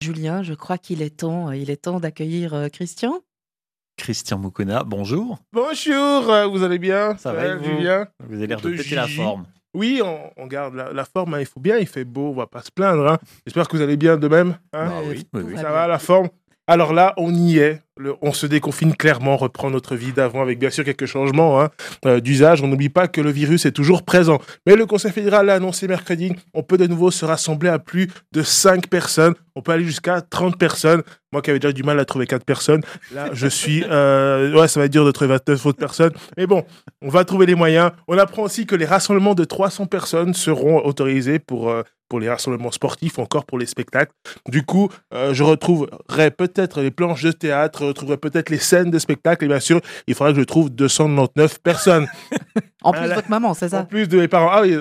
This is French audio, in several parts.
Julien, je crois qu'il est temps d'accueillir Christian. Christian Moukona, bonjour. Bonjour, vous allez bien? Ça va et vous? Julien? Vous avez l'air de péter la forme. Oui, on garde la forme, hein, il faut bien, il fait beau, on va pas se plaindre. Hein. J'espère que vous allez bien de même. Hein? Oui. Ça va, la forme? Alors là, on y est. On se déconfine clairement, on reprend notre vie d'avant avec bien sûr quelques changements d'usage. On n'oublie pas que le virus est toujours présent. Mais le Conseil fédéral l'a annoncé mercredi, on peut de nouveau se rassembler à plus de 5 personnes. On peut aller jusqu'à 30 personnes. Moi qui avais déjà du mal à trouver 4 personnes, là je suis... ça va être dur de trouver 29 autres personnes. Mais bon, on va trouver les moyens. On apprend aussi que les rassemblements de 300 personnes seront autorisés pour les rassemblements sportifs ou encore pour les spectacles. Du coup, je retrouverai peut-être les planches de théâtre, je retrouverai peut-être les scènes de spectacle et bien sûr, il faudra que je trouve 299 personnes. En plus de votre maman, c'est ça? En plus de mes parents. Ah oui,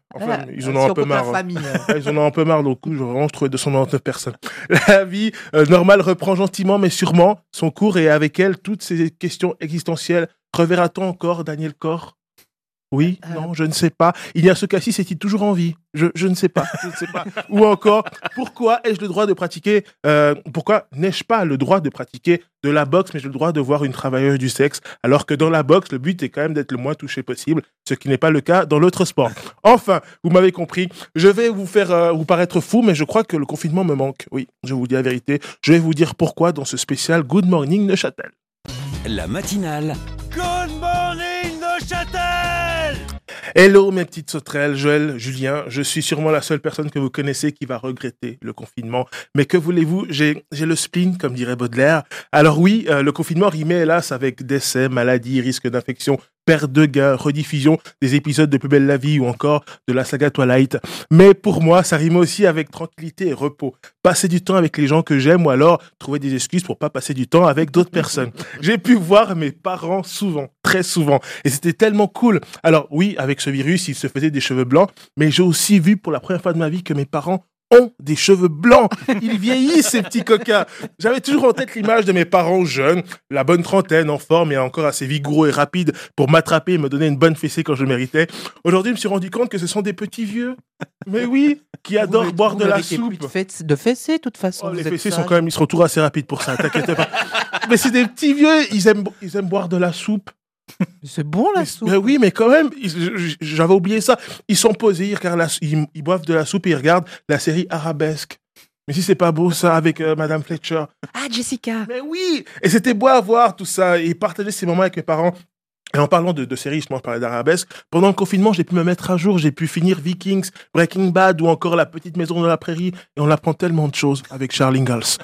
ils en ont un peu marre. Ils en ont un peu marre, donc je vais vraiment trouver 299 personnes. La vie normale reprend gentiment mais sûrement son cours et avec elle, toutes ces questions existentielles. Reverra-t-on encore Daniel Corr? Oui, non, je ne sais pas. Il y a ce cas-ci, est-il toujours en vie? Je ne sais pas. Je ne sais pas. Ou encore, pourquoi ai-je le droit de pratiquer pourquoi n'ai-je pas le droit de pratiquer de la boxe, mais j'ai le droit de voir une travailleuse du sexe, alors que dans la boxe, le but est quand même d'être le moins touché possible, ce qui n'est pas le cas dans l'autre sport. Enfin, vous m'avez compris. Je vais vous faire vous paraître fou, mais je crois que le confinement me manque. Oui, je vous dis la vérité. Je vais vous dire pourquoi dans ce spécial Good Morning Neuchâtel. La matinale. Good morning Neuchâtel! Hello mes petites sauterelles, Joël, Julien, je suis sûrement la seule personne que vous connaissez qui va regretter le confinement. Mais que voulez-vous, j'ai le spleen, comme dirait Baudelaire. Alors oui, le confinement rimait hélas avec décès, maladies, risque d'infection, perte de gains, rediffusion des épisodes de Plus belle la vie ou encore de la saga Twilight. Mais pour moi, ça rime aussi avec tranquillité et repos. Passer du temps avec les gens que j'aime ou alors trouver des excuses pour pas passer du temps avec d'autres personnes. J'ai pu voir mes parents souvent, très souvent. Et c'était tellement cool. Alors oui, avec ce virus, ils se faisaient des cheveux blancs, mais j'ai aussi vu pour la première fois de ma vie que mes parents ont des cheveux blancs. Ils vieillissent, ces petits coquins. J'avais toujours en tête l'image de mes parents jeunes, la bonne trentaine, en forme et encore assez vigoureux et rapide pour m'attraper et me donner une bonne fessée quand je le méritais. Aujourd'hui, je me suis rendu compte que ce sont des petits vieux. Mais oui, qui adorent boire de la soupe. De fessées, de toute façon. Les fessées ils seront toujours assez rapides pour ça, t'inquiète pas. Mais c'est des petits vieux, ils aiment boire de la soupe. C'est bon la soupe. Mais oui, mais quand même, j'avais oublié ça. Ils sont posés, ils regardent ils boivent de la soupe et ils regardent la série Arabesque. Mais si c'est pas beau ça avec Madame Fletcher. Ah, Jessica. Mais oui, et c'était beau à voir tout ça et partager ces moments avec mes parents. Et en parlant de séries, justement, je parlais d'Arabesque. Pendant le confinement, j'ai pu me mettre à jour, j'ai pu finir Vikings, Breaking Bad ou encore La Petite Maison de la Prairie. Et on apprend tellement de choses avec Charles Ingalls.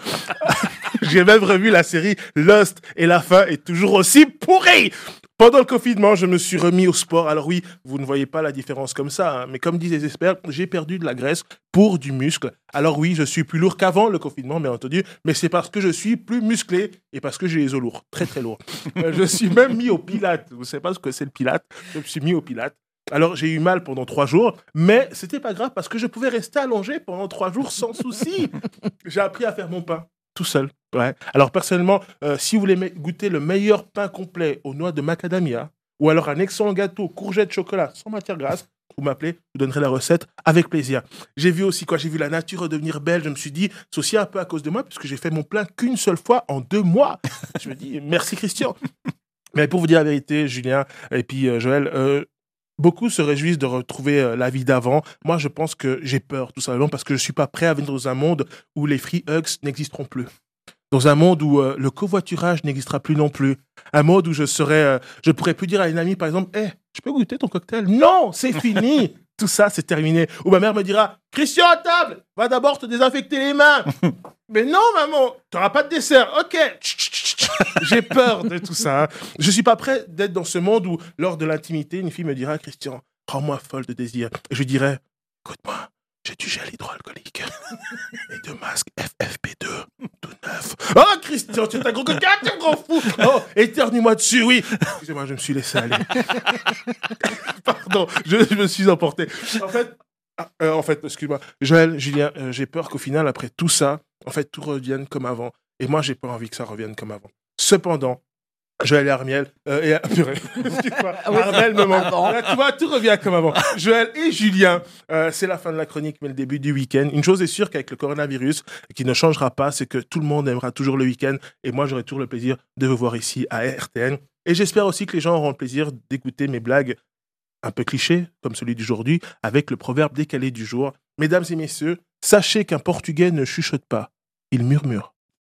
J'ai même revu la série Lost et la fin est toujours aussi pourrie. Pendant le confinement, je me suis remis au sport. Alors oui, vous ne voyez pas la différence comme ça, hein, mais comme disent les experts, j'ai perdu de la graisse pour du muscle. Alors oui, je suis plus lourd qu'avant le confinement, bien entendu, mais c'est parce que je suis plus musclé et parce que j'ai les os lourds, très très lourds. Je suis même mis au pilates. Vous ne savez pas ce que c'est le pilates? Je me suis mis au pilates. Alors j'ai eu mal pendant 3 jours, mais c'était pas grave parce que je pouvais rester allongé pendant 3 jours sans souci. J'ai appris à faire mon pain. Tout seul. Ouais. Alors personnellement, si vous voulez goûter le meilleur pain complet aux noix de macadamia, ou alors un excellent gâteau courgette chocolat sans matière grasse, vous m'appelez, je vous donnerai la recette avec plaisir. J'ai vu aussi j'ai vu la nature redevenir belle, je me suis dit, c'est aussi un peu à cause de moi, puisque j'ai fait mon plein qu'une seule fois en 2 mois. Je me dis, merci Christian. Mais pour vous dire la vérité, Julien, et puis Joël, beaucoup se réjouissent de retrouver la vie d'avant. Moi, je pense que j'ai peur, tout simplement, parce que je ne suis pas prêt à venir dans un monde où les free hugs n'existeront plus. Dans un monde où le covoiturage n'existera plus non plus. Un monde où je pourrais plus dire à une amie, par exemple, hey, je peux goûter ton cocktail? Non, c'est fini. Tout ça, c'est terminé. Ou ma mère me dira, Christian à table, va d'abord te désinfecter les mains. Mais non, maman, tu n'auras pas de dessert. Ok. J'ai peur de tout ça. Je ne suis pas prêt d'être dans ce monde où, lors de l'intimité, une fille me dira, Christian, rends-moi folle de désir. Et je dirais, écoute-moi, j'ai du gel hydroalcoolique et de masque FFP2 tout neuf. Oh, Christian, tu es un gros coquin, tu es un gros fou. Oh, éternue-moi dessus, oui. Excusez-moi, je me suis laissé aller. Pardon, je me suis emporté. En fait, excuse-moi. Joël, Julien, j'ai peur qu'au final, après tout ça, en fait, tout revienne comme avant. Et moi, j'ai pas envie que ça revienne comme avant. Cependant, Joël et Armiel. Purée. Excuse-moi. Armel me manque. Là, tu vois, tout revient comme avant. Joël et Julien. C'est la fin de la chronique, mais le début du week-end. Une chose est sûre qu'avec le coronavirus, qui ne changera pas, c'est que tout le monde aimera toujours le week-end. Et moi, j'aurai toujours le plaisir de vous voir ici à RTN. Et j'espère aussi que les gens auront le plaisir d'écouter mes blagues un peu clichés, comme celui d'aujourd'hui, avec le proverbe décalé du jour. Mesdames et messieurs, sachez qu'un Portugais ne chuchote pas, il murmure.